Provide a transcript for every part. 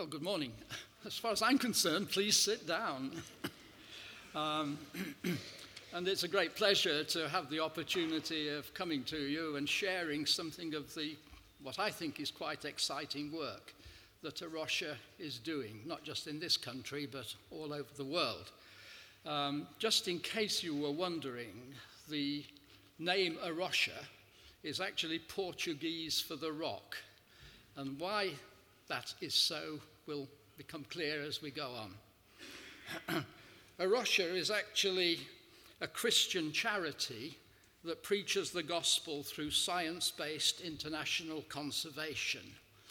Well, good morning. As far as I'm concerned, please sit down. And it's a great pleasure to have the opportunity of coming to you and sharing something of what I think is quite exciting work that A Rocha is doing, not just in this country, but all over the world. Just in case you were wondering, the name A Rocha is actually Portuguese for the rock. And why that is so will become clear as we go on. A Rocha is actually a Christian charity that preaches the gospel through science-based international conservation.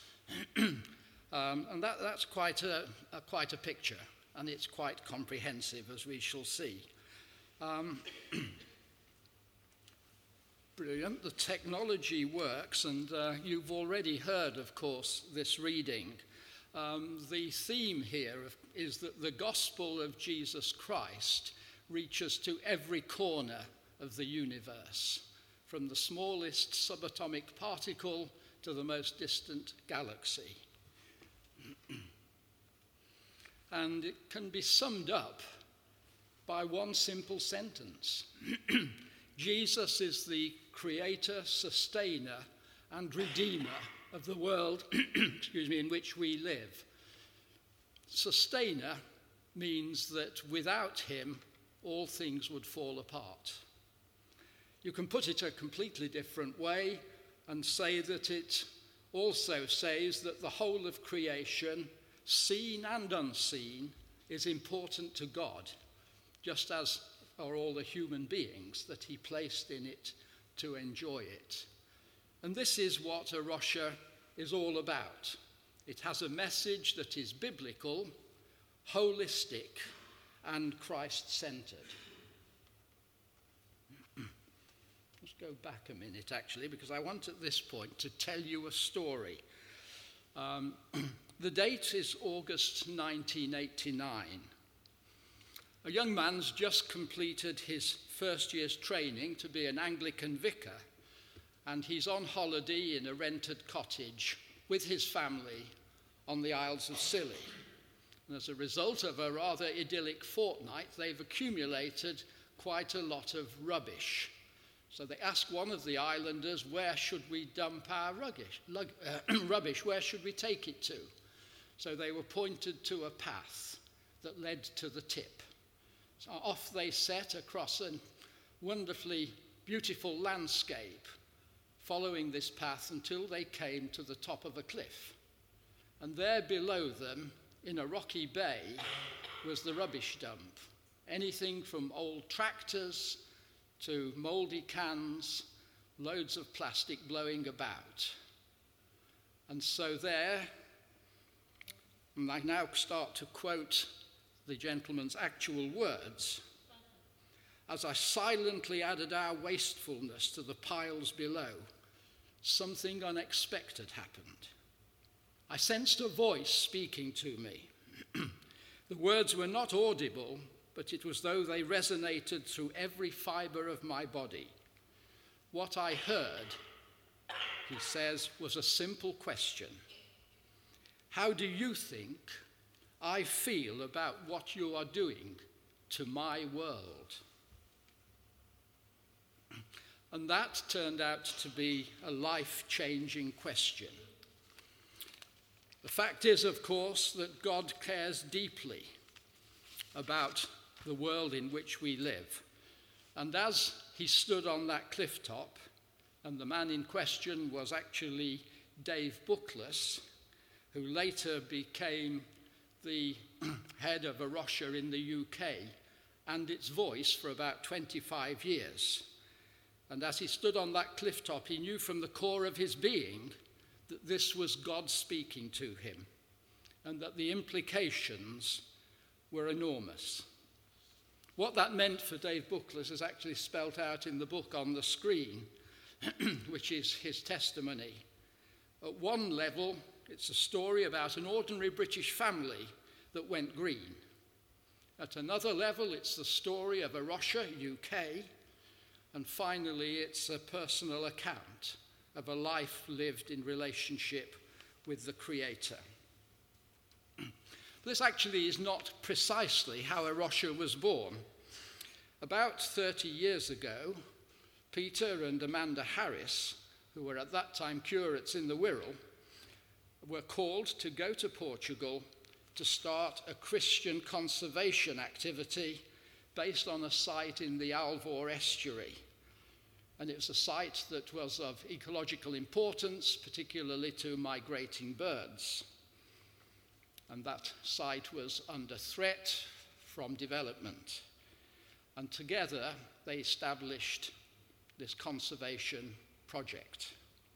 And that's quite a picture, and it's quite comprehensive, as we shall see. Brilliant. The technology works, and you've already heard, of course, this reading. The theme here is that the gospel of Jesus Christ reaches to every corner of the universe, from the smallest subatomic particle to the most distant galaxy. And it can be summed up by one simple sentence. Jesus is the creator, sustainer, and redeemer of the world in which we live. Sustainer means that without him, all things would fall apart. You can put it a completely different way and say that it also says that the whole of creation, seen and unseen, is important to God, just as are all the human beings that he placed in it to enjoy it. And this is what A Rocha is all about. It has a message that is biblical, holistic, and Christ-centered. Let's go back a minute, actually, because I want at this point to tell you a story. The date is August 1989. A young man's just completed his first year's training to be an Anglican vicar, and he's on holiday in a rented cottage with his family on the Isles of Scilly. And as a result of a rather idyllic fortnight, they've accumulated quite a lot of rubbish. So they asked one of the islanders, where should we dump our rubbish? Where should we take it to? So they were pointed to a path that led to the tip. So off they set across a wonderfully beautiful landscape, following this path until they came to the top of a cliff. And there below them, in a rocky bay, was the rubbish dump. Anything from old tractors to mouldy cans, loads of plastic blowing about. And so there, and I now start to quote the gentleman's actual words, as I silently added our wastefulness to the piles below, something unexpected happened. I sensed a voice speaking to me. The words were not audible, but it was though they resonated through every fiber of my body. What I heard, he says, was a simple question. How do you think I feel about what you are doing to my world? And that turned out to be a life-changing question. The fact is, of course, that God cares deeply about the world in which we live. And as he stood on that cliff top, and the man in question was actually Dave Buckless, who later became the head of A Rocha in the UK and its voice for about 25 years. And as he stood on that cliff top, he knew from the core of his being that this was God speaking to him, and that the implications were enormous. What that meant for Dave Buckless is actually spelt out in the book on the screen, which is his testimony. At one level, it's a story about an ordinary British family that went green. At another level, it's the story of A Rocha, UK. And finally, it's a personal account of a life lived in relationship with the Creator. This actually is not precisely how A Rocha was born. About 30 years ago, Peter and Amanda Harris, who were at that time curates in the Wirral, were called to go to Portugal to start a Christian conservation activity based on a site in the Alvor estuary. And it was a site that was of ecological importance, particularly to migrating birds. And that site was under threat from development. And together they established this conservation project.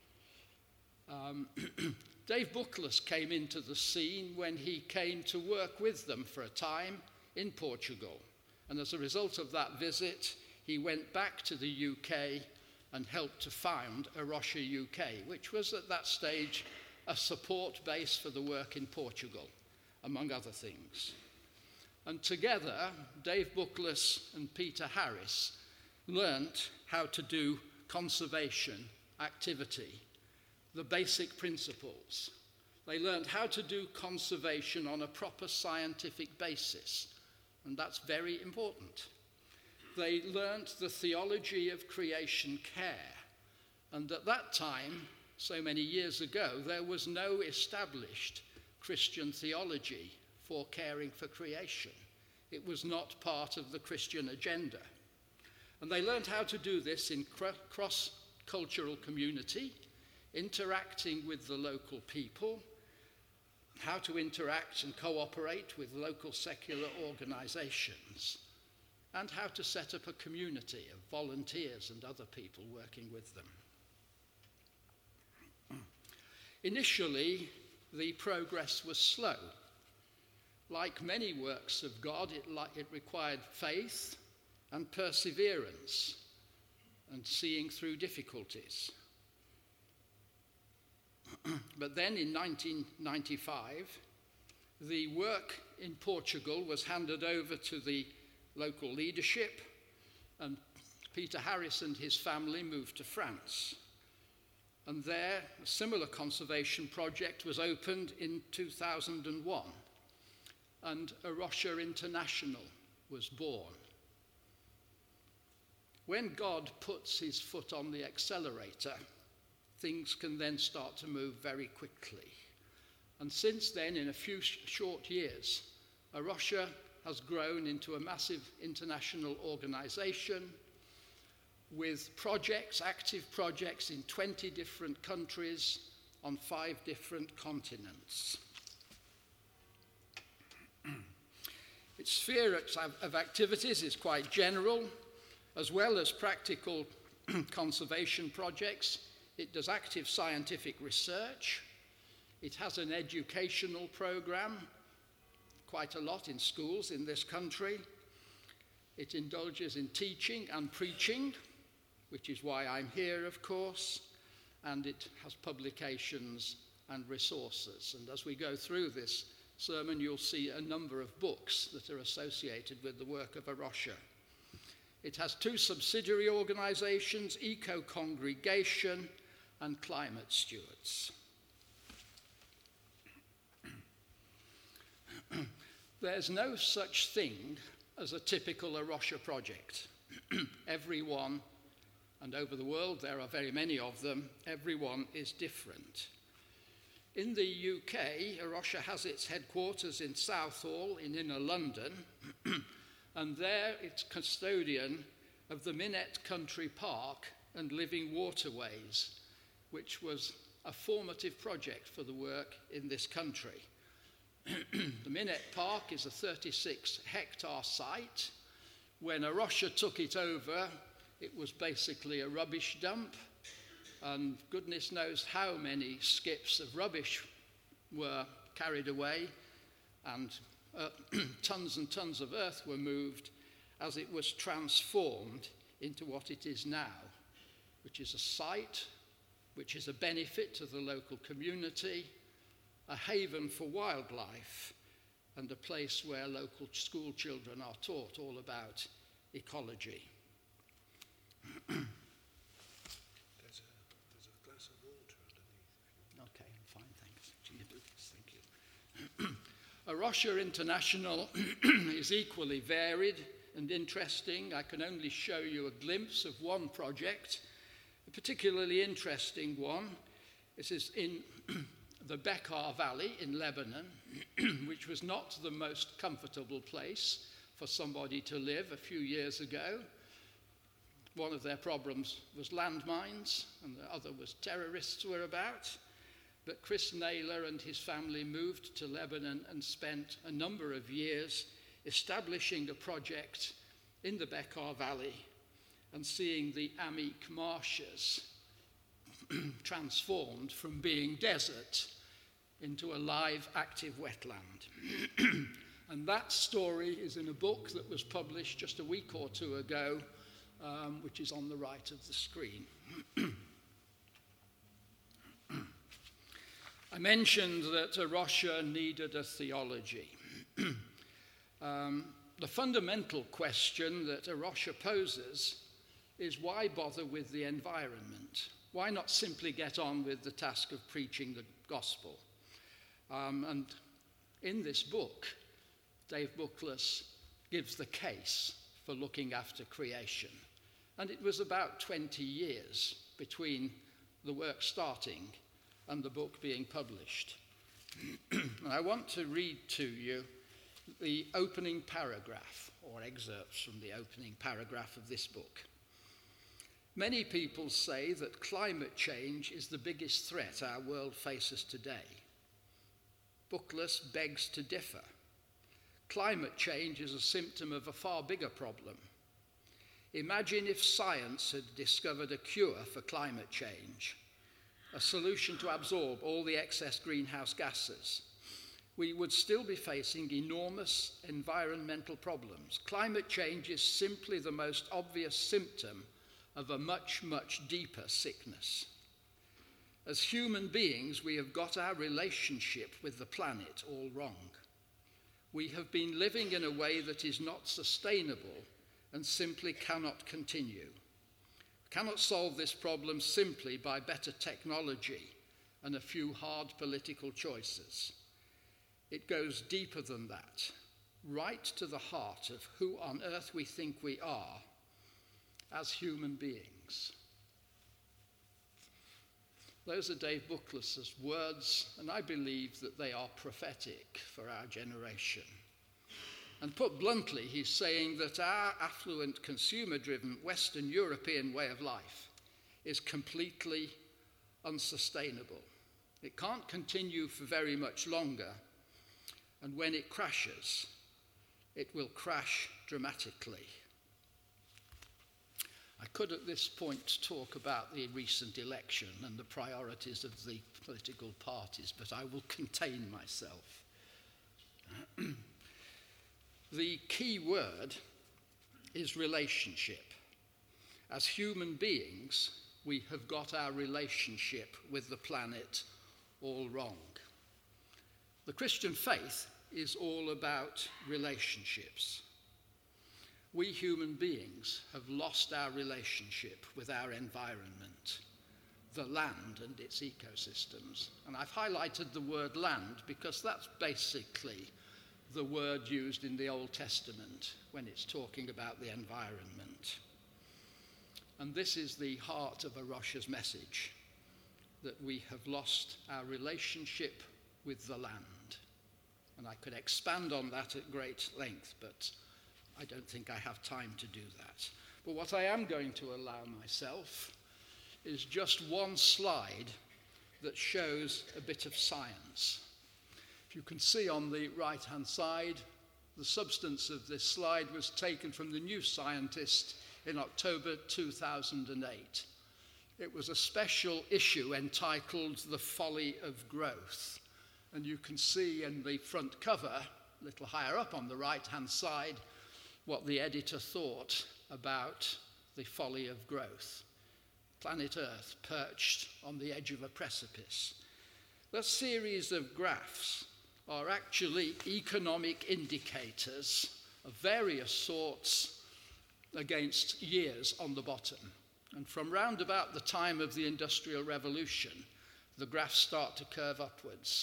Dave Buckless came into the scene when he came to work with them for a time in Portugal. And as a result of that visit, he went back to the UK and helped to found A Rocha UK, which was at that stage a support base for the work in Portugal, among other things. And together, Dave Buckless and Peter Harris learnt how to do conservation activity, the basic principles. They learned how to do conservation on a proper scientific basis, and that's very important. They learnt the theology of creation care, and at that time, so many years ago, there was no established Christian theology for caring for creation. It was not part of the Christian agenda. And they learned how to do this in cross-cultural community, interacting with the local people, how to interact and cooperate with local secular organizations, and how to set up a community of volunteers and other people working with them. Initially, the progress was slow. Like many works of God, it required faith and perseverance and seeing through difficulties. But then in 1995, the work in Portugal was handed over to the local leadership, and Peter Harris and his family moved to France. And there, a similar conservation project was opened in 2001, and A Rocha International was born. When God puts his foot on the accelerator, things can then start to move very quickly. And since then, in a few short years, A Rocha has grown into a massive international organization with projects, active projects in 20 different countries on 5 different continents. Its sphere of activities is quite general, as well as practical conservation projects. It does active scientific research. It has an educational program, quite a lot in schools in this country. It indulges in teaching and preaching, which is why I'm here, of course, and it has publications and resources. And as we go through this sermon, you'll see a number of books that are associated with the work of A Rocha. It has 2 subsidiary organizations, Eco Congregation and Climate Stewards. There's no such thing as a typical A Rocha project. Everyone, and over the world there are very many of them, everyone is different. In the UK, A Rocha has its headquarters in Southall in inner London, and there it's custodian of the Minette Country Park and Living Waterways, which was a formative project for the work in this country. The Minette Park is a 36-hectare site. When A Rocha took it over, it was basically a rubbish dump, and goodness knows how many skips of rubbish were carried away, and tons and tons of earth were moved as it was transformed into what it is now, which is a site which is a benefit to the local community, a haven for wildlife, and a place where local school children are taught all about ecology. There's a glass of water underneath. Okay, fine, thanks. Thank you. A A Rocha International is equally varied and interesting. I can only show you a glimpse of one project, a particularly interesting one. This is in the Bekaa Valley in Lebanon, which was not the most comfortable place for somebody to live a few years ago. One of their problems was landmines, and the other was terrorists were about. But Chris Naylor and his family moved to Lebanon and spent a number of years establishing a project in the Bekaa Valley and seeing the Amik marshes transformed from being desert into a live, active wetland. And that story is in a book that was published just a week or two ago, which is on the right of the screen. I mentioned that A Rocha needed a theology. The fundamental question that A Rocha poses is, why bother with the environment? Why not simply get on with the task of preaching the gospel? And in this book, Dave Bookless gives the case for looking after creation. And it was about 20 years between the work starting and the book being published. And I want to read to you the opening paragraph, or excerpts from the opening paragraph of this book. Many people say that climate change is the biggest threat our world faces today. Bookless begs to differ. Climate change is a symptom of a far bigger problem. Imagine if science had discovered a cure for climate change, a solution to absorb all the excess greenhouse gases. We would still be facing enormous environmental problems. Climate change is simply the most obvious symptom of a much, much deeper sickness. As human beings, we have got our relationship with the planet all wrong. We have been living in a way that is not sustainable and simply cannot continue. We cannot solve this problem simply by better technology and a few hard political choices. It goes deeper than that, right to the heart of who on earth we think we are as human beings. Those are Dave Bookless's words, and I believe that they are prophetic for our generation. And put bluntly, he's saying that our affluent, consumer-driven Western European way of life is completely unsustainable. It can't continue for very much longer, and when it crashes, it will crash dramatically. I could at this point talk about the recent election and the priorities of the political parties, but I will contain myself. The key word is relationship. As human beings, we have got our relationship with the planet all wrong. The Christian faith is all about relationships. We human beings have lost our relationship with our environment, the land and its ecosystems. And I've highlighted the word land because that's basically the word used in the Old Testament when it's talking about the environment. And this is the heart of A Rocha's message, that we have lost our relationship with the land. And I could expand on that at great length, but I don't think I have time to do that. But what I am going to allow myself is just one slide that shows a bit of science. If you can see on the right-hand side, the substance of this slide was taken from the New Scientist in October 2008. It was a special issue entitled The Folly of Growth. And you can see in the front cover, a little higher up on the right-hand side, what the editor thought about the folly of growth. Planet Earth perched on the edge of a precipice. That series of graphs are actually economic indicators of various sorts against years on the bottom. And from round about the time of the Industrial Revolution, the graphs start to curve upwards.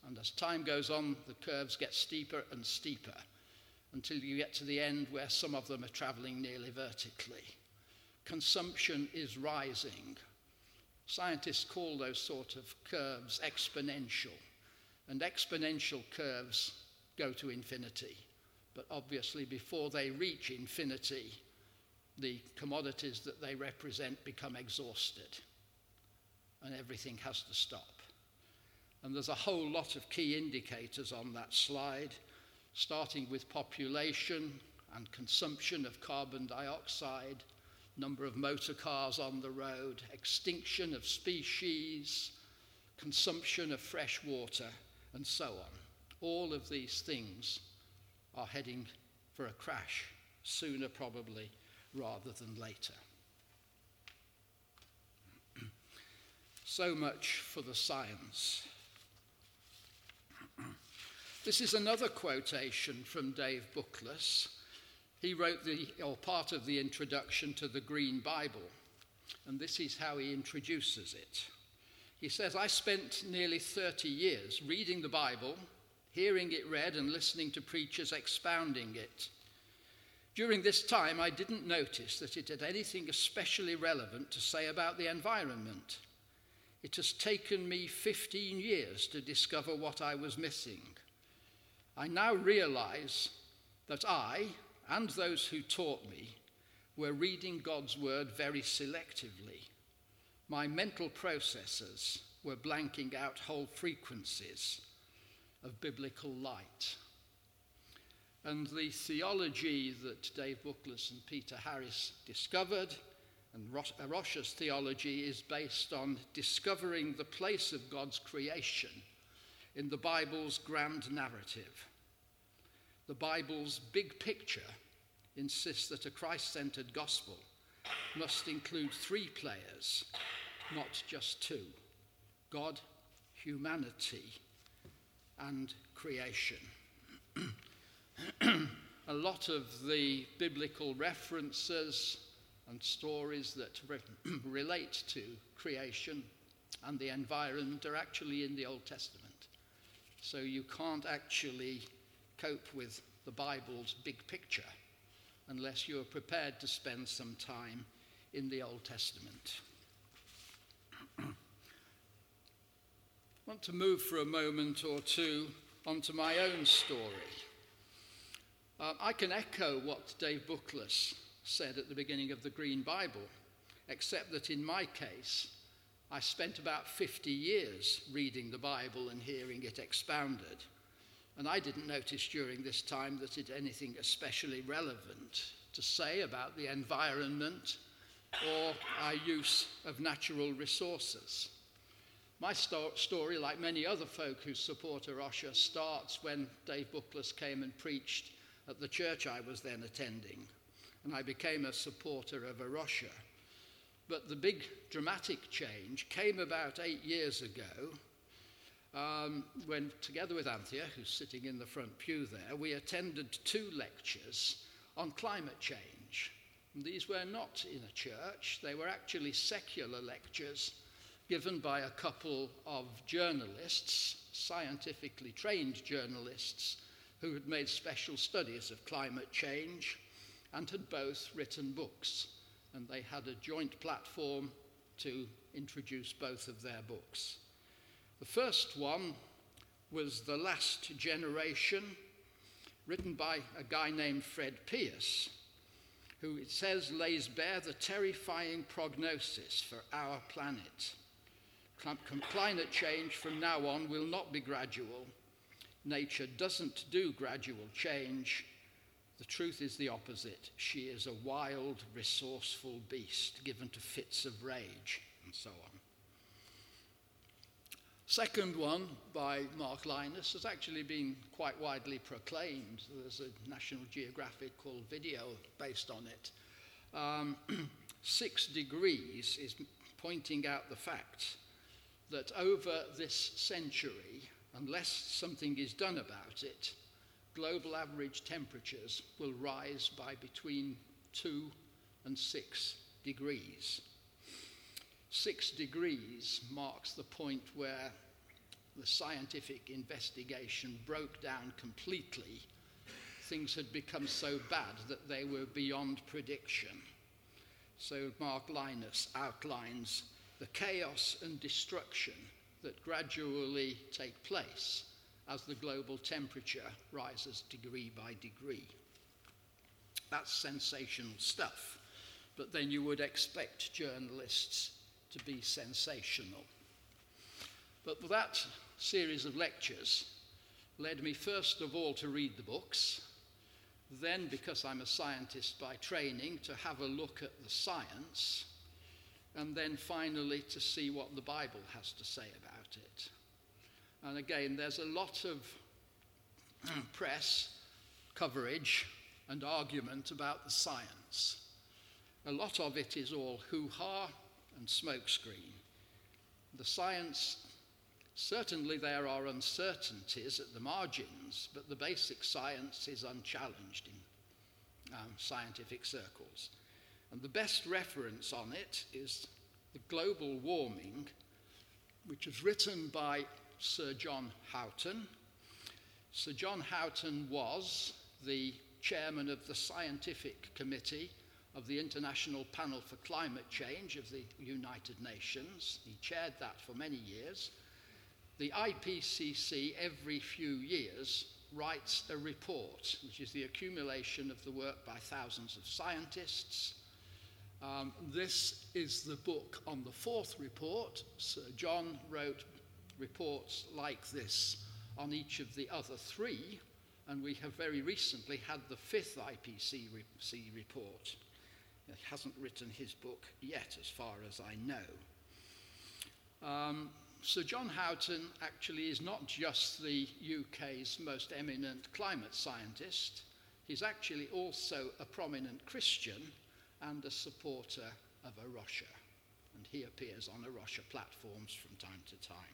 And as time goes on, the curves get steeper and steeper until you get to the end where some of them are traveling nearly vertically. Consumption is rising. Scientists call those sort of curves exponential. And exponential curves go to infinity. But obviously, before they reach infinity, the commodities that they represent become exhausted. And everything has to stop. And there's a whole lot of key indicators on that slide, starting with population and consumption of carbon dioxide, number of motor cars on the road, extinction of species, consumption of fresh water, and so on. All of these things are heading for a crash, sooner probably rather than later. So much for the science. This is another quotation from Dave Bookless. He wrote part of the introduction to the Green Bible, and this is how he introduces it. He says, "I spent nearly 30 years reading the Bible, hearing it read and listening to preachers expounding it. During this time, I didn't notice that it had anything especially relevant to say about the environment. It has taken me 15 years to discover what I was missing. I now realize that I, and those who taught me, were reading God's word very selectively. My mental processes were blanking out whole frequencies of biblical light." And the theology that Dave Bookless and Peter Harris discovered, and Roche's theology, is based on discovering the place of God's creation in the Bible's grand narrative. The Bible's big picture insists that a Christ-centered gospel must include three players, not just two: God, humanity, and creation. A lot of the biblical references and stories that relate to creation and the environment are actually in the Old Testament. So you can't actually cope with the Bible's big picture unless you're prepared to spend some time in the Old Testament. I want to move for a moment or two onto my own story. I can echo what Dave Bookless said at the beginning of the Green Bible, except that in my case, I spent about 50 years reading the Bible and hearing it expounded. And I didn't notice during this time that it had anything especially relevant to say about the environment or our use of natural resources. My story, like many other folk who support A Rocha, starts when Dave Bookless came and preached at the church I was then attending, and I became a supporter of A Rocha. But the big dramatic change came about 8 years ago when, together with Anthea, who's sitting in the front pew there, we attended 2 lectures on climate change. And these were not in a church, they were actually secular lectures given by a couple of journalists, scientifically trained journalists, who had made special studies of climate change and had both written books. And they had a joint platform to introduce both of their books. The first one was The Last Generation, written by a guy named Fred Pierce, who, it says, lays bare the terrifying prognosis for our planet. Climate change from now on will not be gradual. Nature doesn't do gradual change. The truth is the opposite. She is a wild, resourceful beast given to fits of rage, and so on. Second one, by Mark Linus, has actually been quite widely proclaimed. There's a National Geographic called Video based on it. 6 Degrees is pointing out the fact that over this century, unless something is done about it, global average temperatures will rise by between 2 and 6 degrees. 6 degrees marks the point where the scientific investigation broke down completely, things had become so bad that they were beyond prediction. So Mark Linus outlines the chaos and destruction that gradually take place as the global temperature rises degree by degree. That's sensational stuff, but then you would expect journalists to be sensational. But that series of lectures led me first of all to read the books, then, because I'm a scientist by training, to have a look at the science, and then finally to see what the Bible has to say about it. And again, there's a lot of press coverage and argument about the science. A lot of it is all hoo-ha and smokescreen. The science, certainly there are uncertainties at the margins, but the basic science is unchallenged in scientific circles. And the best reference on it is the Global Warming, which was written by Sir John Houghton. Sir John Houghton was the chairman of the scientific committee of the International Panel for Climate Change of the United Nations. He chaired that for many years. The IPCC every few years writes a report, which is the accumulation of the work by thousands of scientists. This is the book on the fourth report. Sir John wrote reports like this on each of the other three, and we have very recently had the fifth IPCC report. He hasn't written his book yet, as far as I know. Sir John Houghton actually is not just the UK's most eminent climate scientist, he's actually also a prominent Christian and a supporter of A Rocha, and he appears on A Rocha platforms from time to time.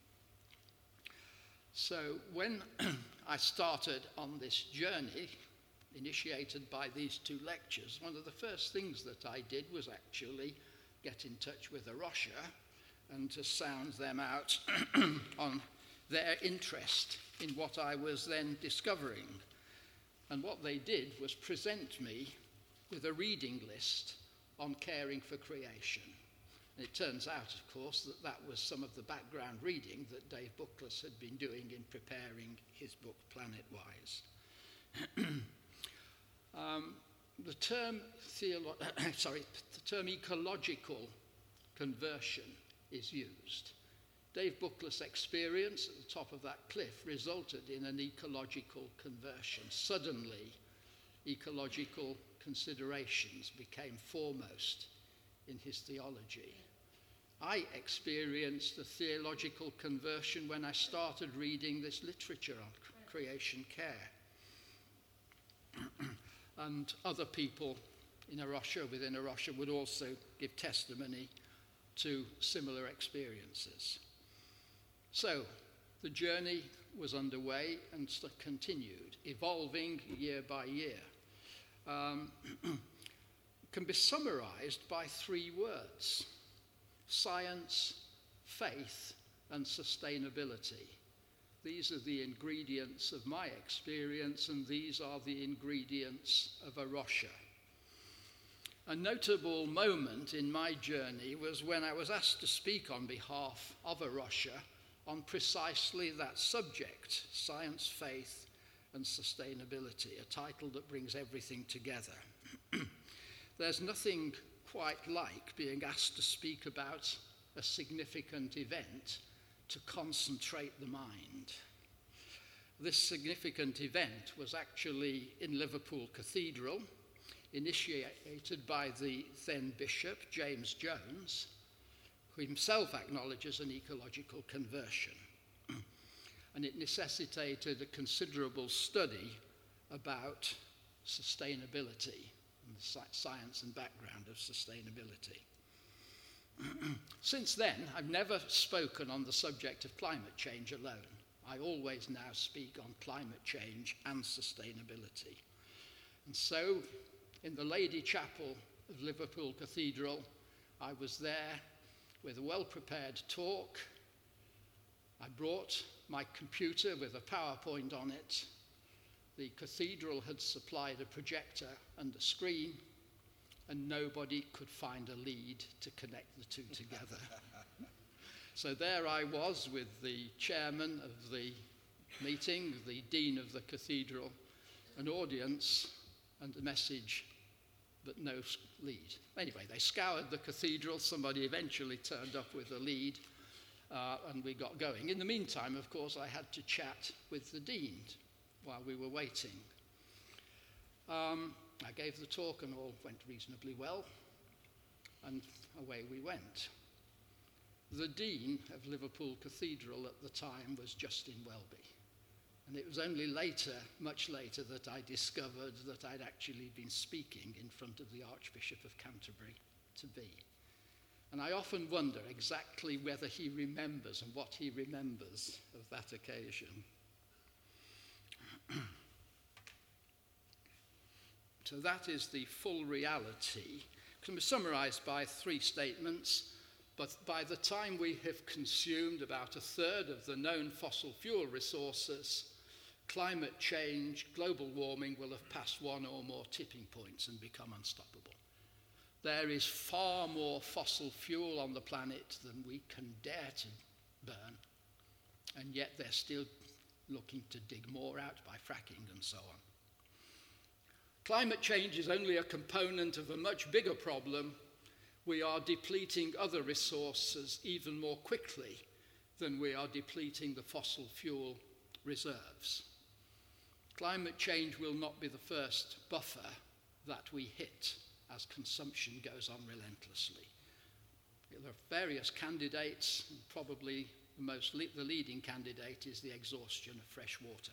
So when I started on this journey, initiated by these two lectures, one of the first things that I did was actually get in touch with A Rocha and to sound them out on their interest in what I was then discovering. And what they did was present me with a reading list on caring for creation. And it turns out, of course, that that was some of the background reading that Dave Bookless had been doing in preparing his book Planetwise. The term ecological conversion is used. Dave Bookless' experience at the top of that cliff resulted in an ecological conversion. Suddenly, ecological considerations became foremost in his theology. I experienced a theological conversion when I started reading this literature on creation care. And other people in A Rocha, within A Rocha, would also give testimony to similar experiences. So the journey was underway and continued, evolving year by year. Can be summarized by three words: science, faith, and sustainability. These are the ingredients of my experience, and these are the ingredients of A Rocha. A notable moment in my journey was when I was asked to speak on behalf of A Rocha on precisely that subject, science, faith, and sustainability, a title that brings everything together. There's nothing quite like being asked to speak about a significant event to concentrate the mind. This significant event was actually in Liverpool Cathedral, initiated by the then Bishop, James Jones, who himself acknowledges an ecological conversion. And it necessitated a considerable study about sustainability and the science and background of sustainability. Since then, I've never spoken on the subject of climate change alone. I always now speak on climate change and sustainability. And so, in the Lady Chapel of Liverpool Cathedral, I was there with a well-prepared talk, I brought my computer with a PowerPoint on it. The cathedral had supplied a projector and a screen, and nobody could find a lead to connect the two together. So there I was with the chairman of the meeting, the dean of the cathedral, an audience, and a message, but no lead. Anyway, they scoured the cathedral. Somebody eventually turned up with a lead, and we got going. In the meantime, of course, I had to chat with the dean while we were waiting. I gave the talk and all went reasonably well, and away we went. The dean of Liverpool Cathedral at the time was Justin Welby, and it was only later, much later, that I discovered that I'd actually been speaking in front of the Archbishop of Canterbury to be. And I often wonder exactly whether he remembers and what he remembers of that occasion. So that is the full reality. It can be summarized by 3 statements, but by the time we have consumed about a third of the known fossil fuel resources, climate change, global warming will have passed one or more tipping points and become unstoppable. There is far more fossil fuel on the planet than we can dare to burn, and yet they're still looking to dig more out by fracking and so on. Climate change is only a component of a much bigger problem. We are depleting other resources even more quickly than we are depleting the fossil fuel reserves. Climate change will not be the first buffer that we hit as consumption goes on relentlessly. There are various candidates, and probably the leading candidate is the exhaustion of fresh water.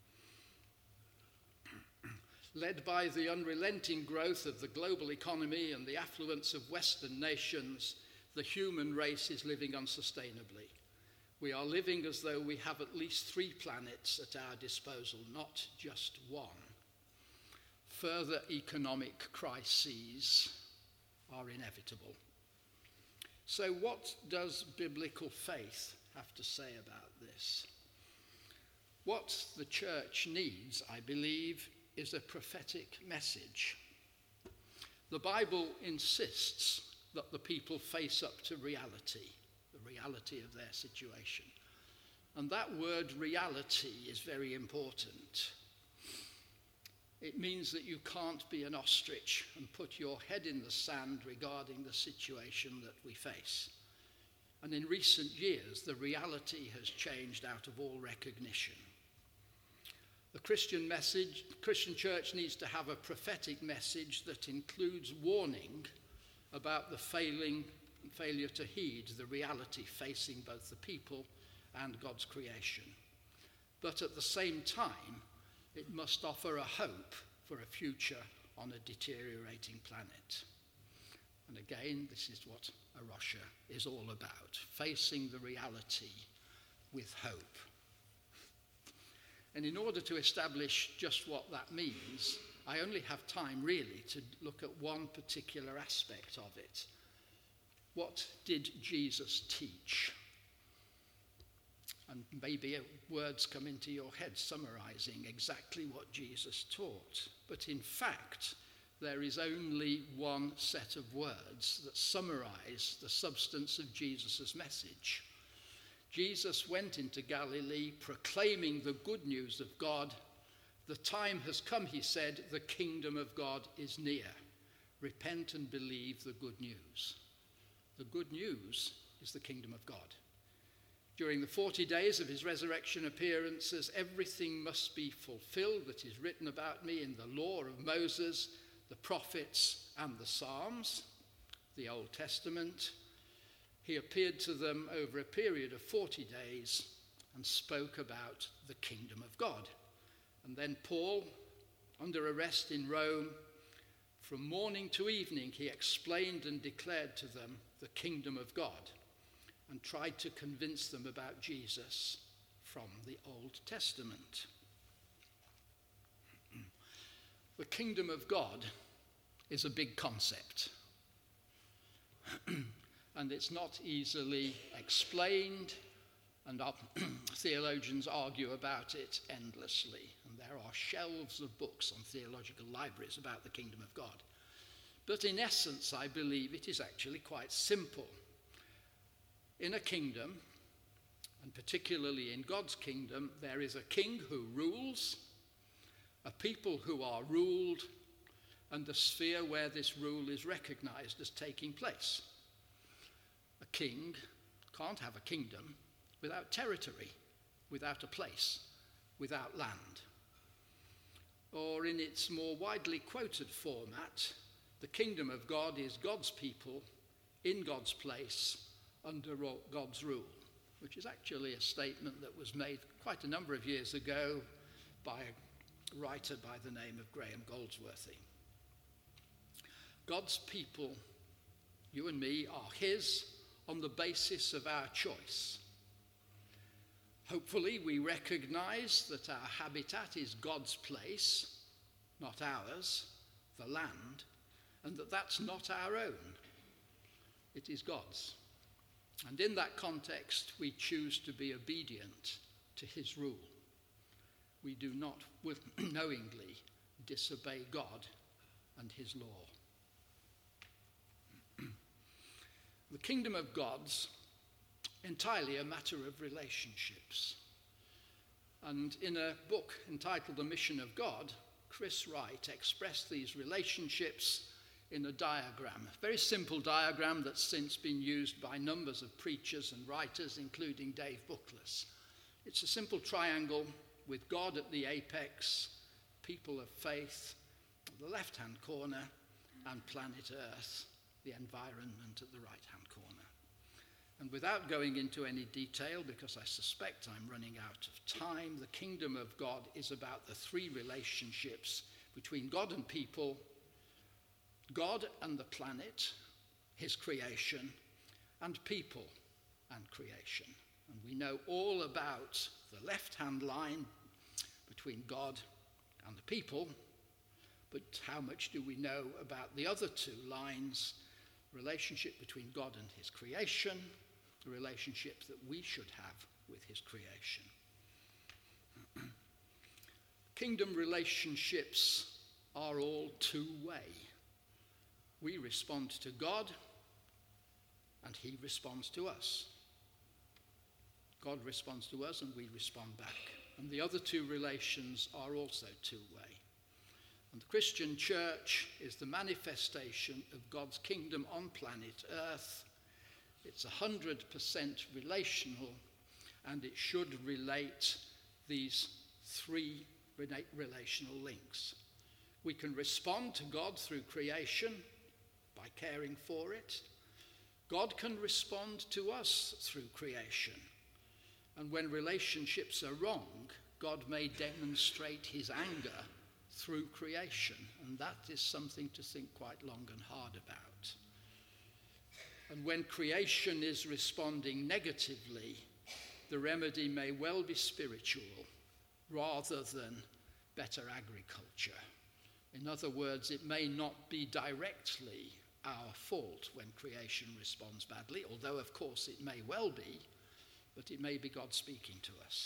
Led by the unrelenting growth of the global economy and the affluence of Western nations, the human race is living unsustainably. We are living as though we have at least 3 planets at our disposal, not just one. Further economic crises are inevitable. So what does biblical faith have to say about this? What the church needs, I believe, is a prophetic message. The Bible insists that the people face up to reality, the reality of their situation. And that word reality is very important. It means that you can't be an ostrich and put your head in the sand regarding the situation that we face. And in recent years, the reality has changed out of all recognition. The Christian church needs to have a prophetic message that includes warning about the failure to heed the reality facing both the people and God's creation. But at the same time, it must offer a hope for a future on a deteriorating planet. And again, this is what A Rocha is all about, facing the reality with hope. And in order to establish just what that means, I only have time really to look at one particular aspect of it. What did Jesus teach? And maybe words come into your head summarizing exactly what Jesus taught. But in fact, there is only one set of words that summarize the substance of Jesus' message. Jesus went into Galilee proclaiming the good news of God. The time has come, he said, the kingdom of God is near. Repent and believe the good news. The good news is the kingdom of God. During the 40 days of his resurrection appearances, everything must be fulfilled that is written about me in the law of Moses, the prophets, and the Psalms, the Old Testament. He appeared to them over a period of 40 days and spoke about the kingdom of God. And then Paul, under arrest in Rome, from morning to evening, he explained and declared to them the kingdom of God and tried to convince them about Jesus from the Old Testament. The kingdom of God is a big concept. And it's not easily explained and our theologians argue about it endlessly. And there are shelves of books on theological libraries about the kingdom of God. But in essence, I believe it is actually quite simple. In a kingdom, and particularly in God's kingdom, there is a king who rules, a people who are ruled, and the sphere where this rule is recognized as taking place. A king can't have a kingdom without territory, without a place, without land. Or in its more widely quoted format, the kingdom of God is God's people in God's place under God's rule, which is actually a statement that was made quite a number of years ago by a writer by the name of Graham Goldsworthy. God's people, you and me, are his on the basis of our choice. Hopefully we recognize that our habitat is God's place, not ours, the land, and that that's not our own. It is God's. And in that context, we choose to be obedient to his rule. We do not knowingly disobey God and his law. The kingdom of God's entirely a matter of relationships. And in a book entitled The Mission of God, Chris Wright expressed these relationships in a diagram, a very simple diagram that's since been used by numbers of preachers and writers, including Dave Bookless. It's a simple triangle with God at the apex, people of faith at the left-hand corner, and planet Earth, the environment at the right-hand corner. And without going into any detail, because I suspect I'm running out of time, the kingdom of God is about the three relationships between God and people, God and the planet, his creation, and people and creation. And we know all about the left-hand line between God and the people, but how much do we know about the other two lines, relationship between God and his creation, the relationship that we should have with his creation? Kingdom relationships are all two-way. We respond to God, and he responds to us. God responds to us, and we respond back. And the other two relations are also two-way. And the Christian church is the manifestation of God's kingdom on planet Earth. It's 100% relational, and it should relate these three relational links. We can respond to God through creation by caring for it. God can respond to us through creation. And when relationships are wrong, God may demonstrate his anger through creation. And that is something to think quite long and hard about. And when creation is responding negatively, the remedy may well be spiritual rather than better agriculture. In other words, it may not be directly our fault when creation responds badly, although of course it may well be, but it may be God speaking to us.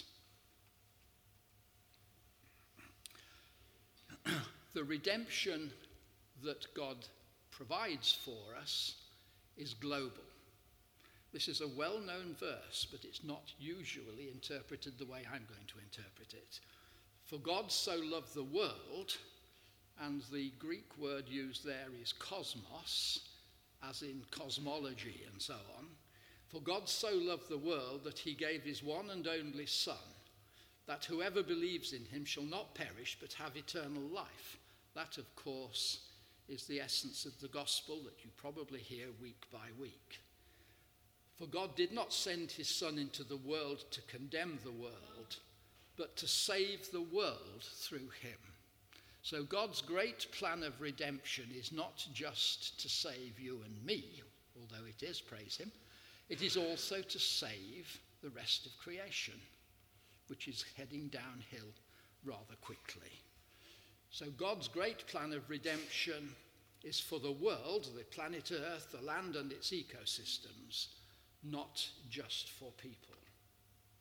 The redemption that God provides for us is global. This is a well-known verse, but it's not usually interpreted the way I'm going to interpret it. For God so loved the world, and the Greek word used there is cosmos, as in cosmology and so on. For God so loved the world that he gave his one and only Son, that whoever believes in him shall not perish but have eternal life. That, of course, is the essence of the gospel that you probably hear week by week. For God did not send his Son into the world to condemn the world, but to save the world through him. So God's great plan of redemption is not just to save you and me, although it is, praise him. It is also to save the rest of creation, which is heading downhill rather quickly. So God's great plan of redemption is for the world, the planet Earth, the land and its ecosystems, not just for people.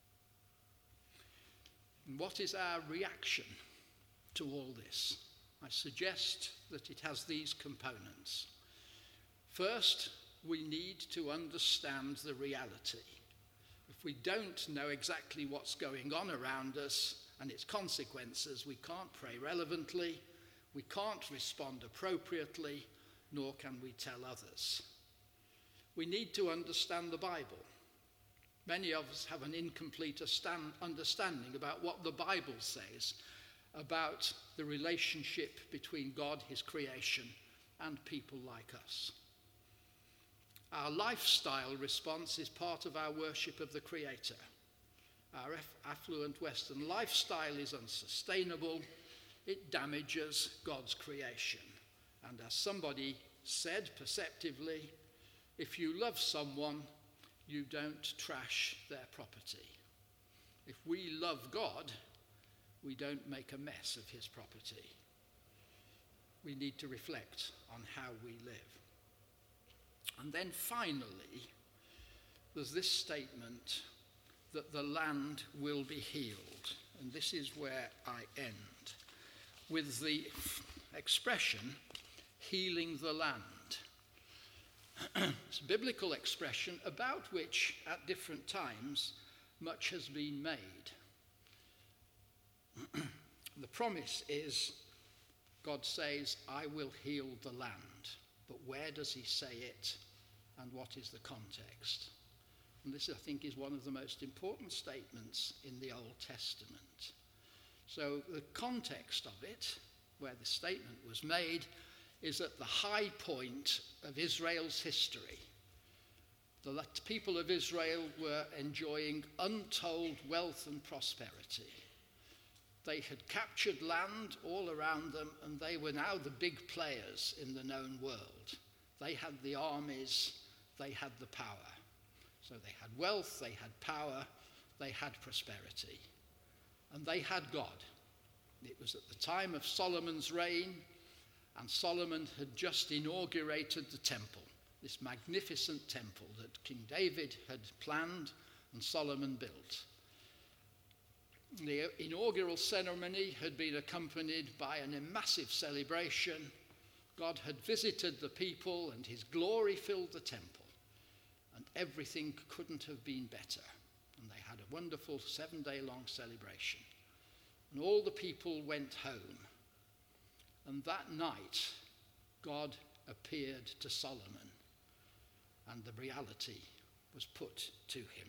And what is our reaction to all this? I suggest that it has these components. First, we need to understand the reality. If we don't know exactly what's going on around us and its consequences, we can't pray relevantly, we can't respond appropriately, nor can we tell others. We need to understand the Bible. Many of us have an incomplete understanding about what the Bible says about the relationship between God, his creation, and people like us. Our lifestyle response is part of our worship of the Creator. Our affluent Western lifestyle is unsustainable. It damages God's creation. And as somebody said perceptively, if you love someone, you don't trash their property. If we love God, we don't make a mess of his property. We need to reflect on how we live. And then finally, there's this statement that the land will be healed. And this is where I end, with the expression, healing the land. It's a biblical expression about which, at different times, much has been made. The promise is, God says, I will heal the land. But where does he say it, and what is the context? And this, I think, is one of the most important statements in the Old Testament. So the context of it, where the statement was made, is at the high point of Israel's history. The people of Israel were enjoying untold wealth and prosperity. They had captured land all around them, and they were now the big players in the known world. They had the armies, they had the power. So they had wealth, they had power, they had prosperity. And they had God. It was at the time of Solomon's reign, and Solomon had just inaugurated the temple, this magnificent temple that King David had planned and Solomon built. The inaugural ceremony had been accompanied by a massive celebration. God had visited the people and his glory filled the temple. And everything couldn't have been better. And they had a wonderful 7-day-long celebration. And all the people went home. And that night, God appeared to Solomon, and the reality was put to him.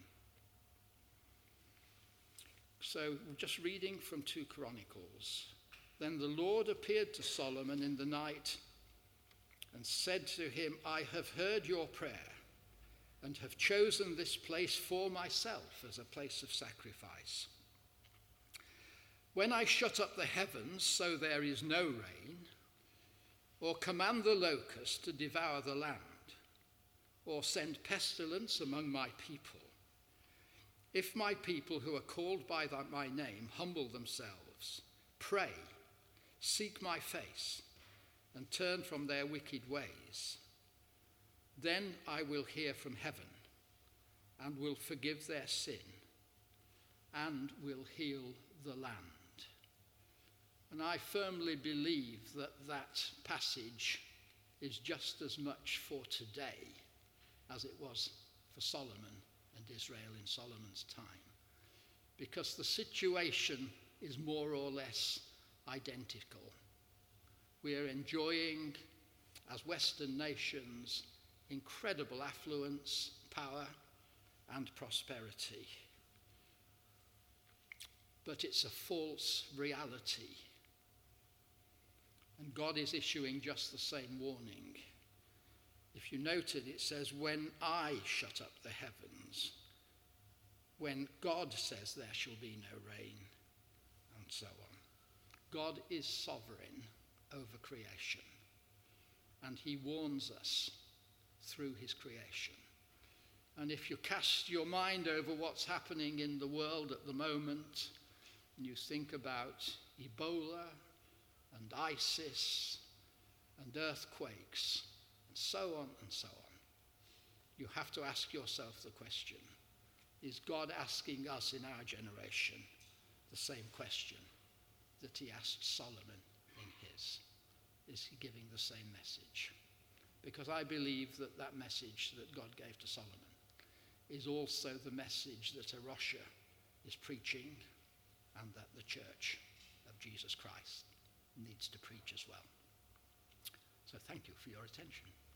So, just reading from 2 Chronicles. Then the Lord appeared to Solomon in the night and said to him, I have heard your prayer and have chosen this place for myself as a place of sacrifice. When I shut up the heavens so there is no rain, or command the locust to devour the land, or send pestilence among my people, if my people who are called by my name humble themselves, pray, seek my face, and turn from their wicked ways, then I will hear from heaven and will forgive their sin and will heal the land. And I firmly believe that that passage is just as much for today as it was for Solomon and Israel in Solomon's time, because the situation is more or less identical. We are enjoying, as Western nations, incredible affluence, power, and prosperity. But it's a false reality. And God is issuing just the same warning. If you noted, it says, when I shut up the heavens, when God says there shall be no rain, and so on. God is sovereign over creation, and he warns us through his creation. And if you cast your mind over what's happening in the world at the moment, and you think about Ebola and ISIS and earthquakes and so on and so on, you have to ask yourself the question, is God asking us in our generation the same question that he asked Solomon in his. Is he giving the same message? Because I believe that that message that God gave to Solomon is also the message that Arosha is preaching and that the Church of Jesus Christ needs to preach as well. So thank you for your attention.